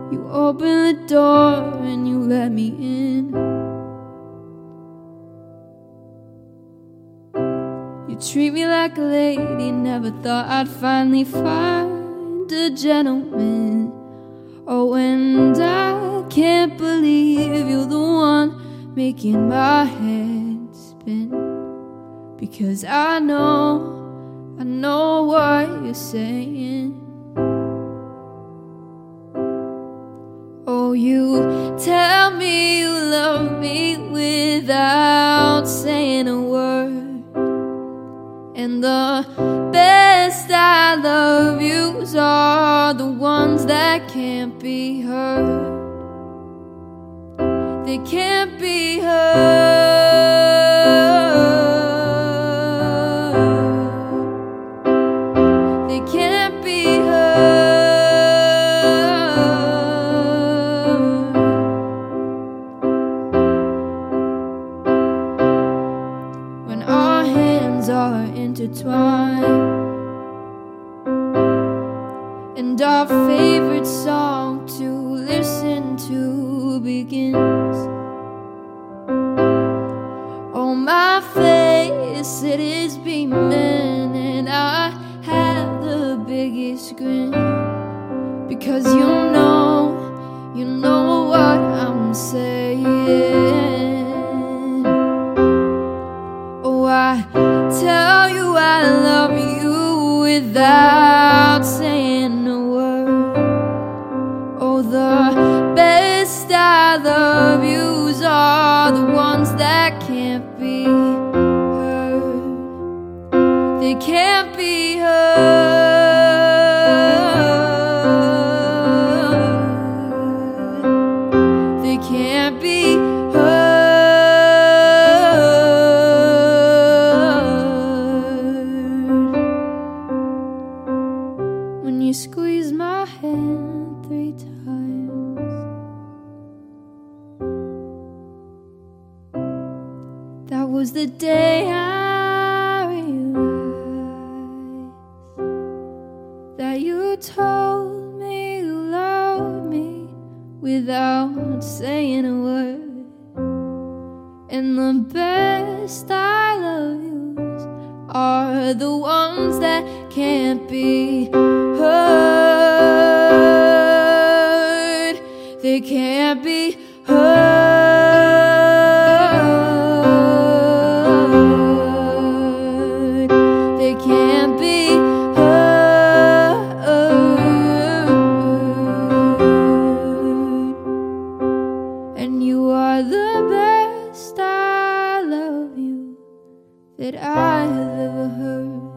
You opened the door and you let me in. You treat me like a lady, never thought I'd finally find a gentleman. Oh, and I can't believe you're the one making my head spin. Because I know what you're saying. Oh, you tell me you love me without saying a word. And the best I love yous are the ones that can't be heard. They can't be heard. They can't be heard. When our hands are intertwined and our favorite song to listen to begins, oh, my face, it is beaming, and I have the biggest grin. Because you know what I'm saying. Oh, I tell you I love you without saying a word. Oh, the best I love yous are the ones that can't be heard. They can't be heard. They can't be heard. When you squeeze my hand 3 times, that was the day I realized that you told me you loved me without saying a word. And the best I love yous are the ones that can't be heard. They can't be heard. They can't be heard. And you are the best I love you that I have ever heard.